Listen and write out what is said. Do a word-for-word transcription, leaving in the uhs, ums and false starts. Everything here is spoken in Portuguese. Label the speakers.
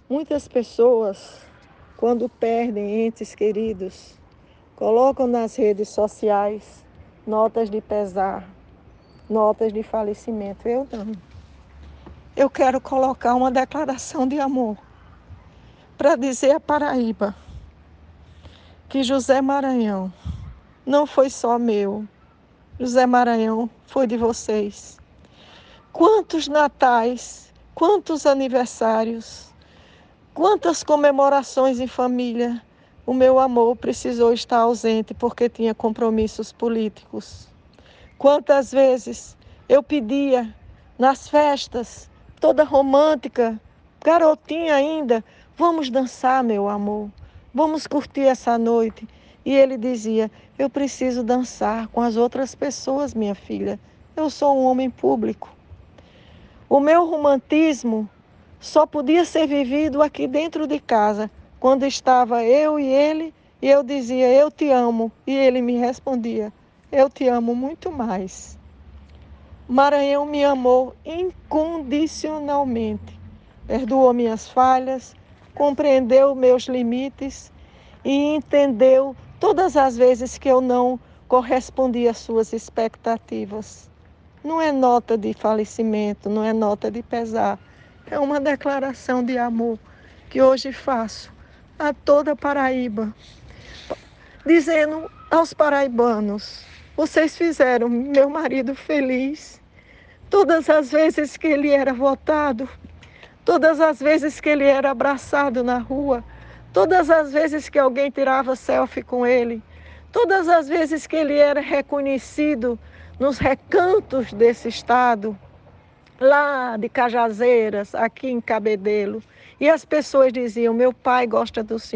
Speaker 1: Muitas pessoas, quando perdem entes queridos, colocam nas redes sociais notas de pesar, notas de falecimento. Eu não. Eu quero colocar uma declaração de amor para dizer à Paraíba que José Maranhão não foi só meu. José Maranhão foi de vocês. Quantos natais, quantos aniversários, quantas comemorações em família o meu amor precisou estar ausente porque tinha compromissos políticos. Quantas vezes eu pedia nas festas, toda romântica, garotinha ainda, vamos dançar, meu amor, vamos curtir essa noite. E ele dizia, eu preciso dançar com as outras pessoas, minha filha, eu sou um homem público. O meu romantismo só podia ser vivido aqui dentro de casa, quando estava eu e ele, e eu dizia, eu te amo, e ele me respondia, eu te amo muito mais. Maranhão me amou incondicionalmente, perdoou minhas falhas, compreendeu meus limites e entendeu todas as vezes que eu não correspondi às suas expectativas. Não é nota de falecimento, não é nota de pesar, é uma declaração de amor que hoje faço a toda Paraíba, dizendo aos paraibanos, vocês fizeram meu marido feliz. Todas as vezes que ele era votado, todas as vezes que ele era abraçado na rua, todas as vezes que alguém tirava selfie com ele, todas as vezes que ele era reconhecido nos recantos desse estado, lá de Cajazeiras, aqui em Cabedelo, e as pessoas diziam, meu pai gosta do senhor.